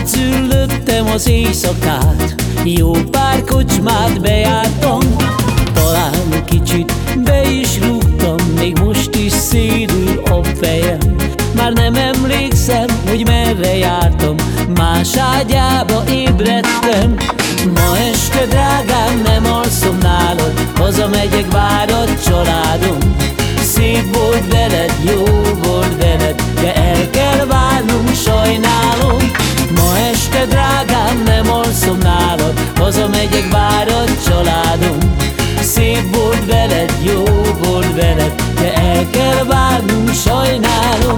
Átszüllöttem az éjszakát, jó pár kocsmát bejártam. Talán kicsit be is rúgtam, még most is szédül a fejem. Már nem emlékszem, hogy merre jártam, más ágyába ébredtem. Ma este, drágám, nem alszom nálad, hazamegyek, vár a családom. Szép volt veled, jó volt veled, de el kell válnunk, sajnálom. Ma este, drágám, nem alszom nálad, hazamegyek, vár a családom. Szép volt veled, jó volt veled, de el kell válnunk, sajnálom.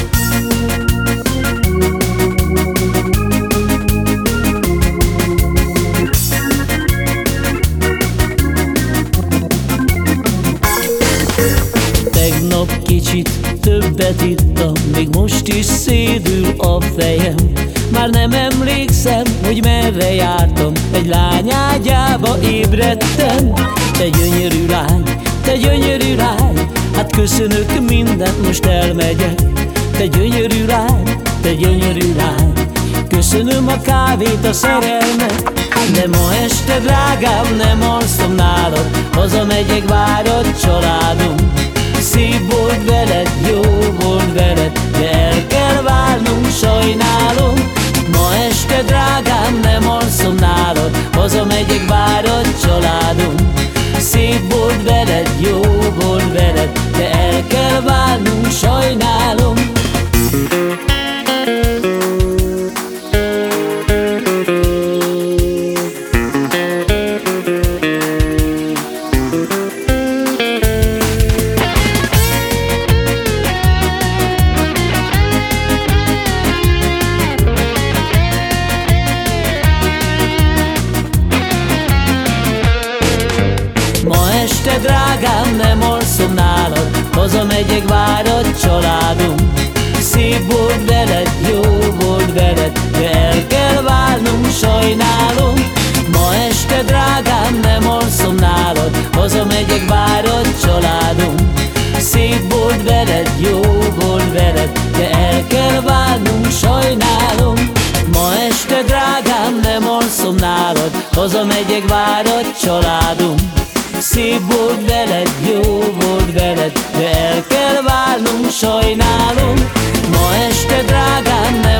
Tegnap kicsit többet ittam, még most is szédül a fejem. Már nem emlékszem, hogy merre jártam, egy lány ágyába ébredtem. Te gyönyörű lány, te gyönyörű lány, hát köszönök mindent, most elmegyek. Te gyönyörű lány, te gyönyörű lány, köszönöm a kávét, a szerelmet. De ma este, drágám, nem alszom nálad, hazamegyek, vár a családom. Szép volt veled, jó volt veled, de el kell válnunk, sajnálom. Ma este, drágám, nem alszom nálad, hazamegyek, vár a családom. Szép volt veled, jó volt veled, de el kell válnunk, sajnálom. Ma este, drágám, nem alszom nálad, hazamegyek, vár a családom. Szép volt veled, jó volt veled, de el kell válnunk, sajnálom. Ma este, drágám, nem alszom nálad, hazamegyek, vár a családom. Szép volt veled, jó volt veled, de el kell válnunk, sajnálom. Ma este, drágám, nem alszom nálad, hazamegyek, vár a családom. Szép volt veled, jó volt veled, de el kell válnunk, sajnálom. Ma este, drágám, nem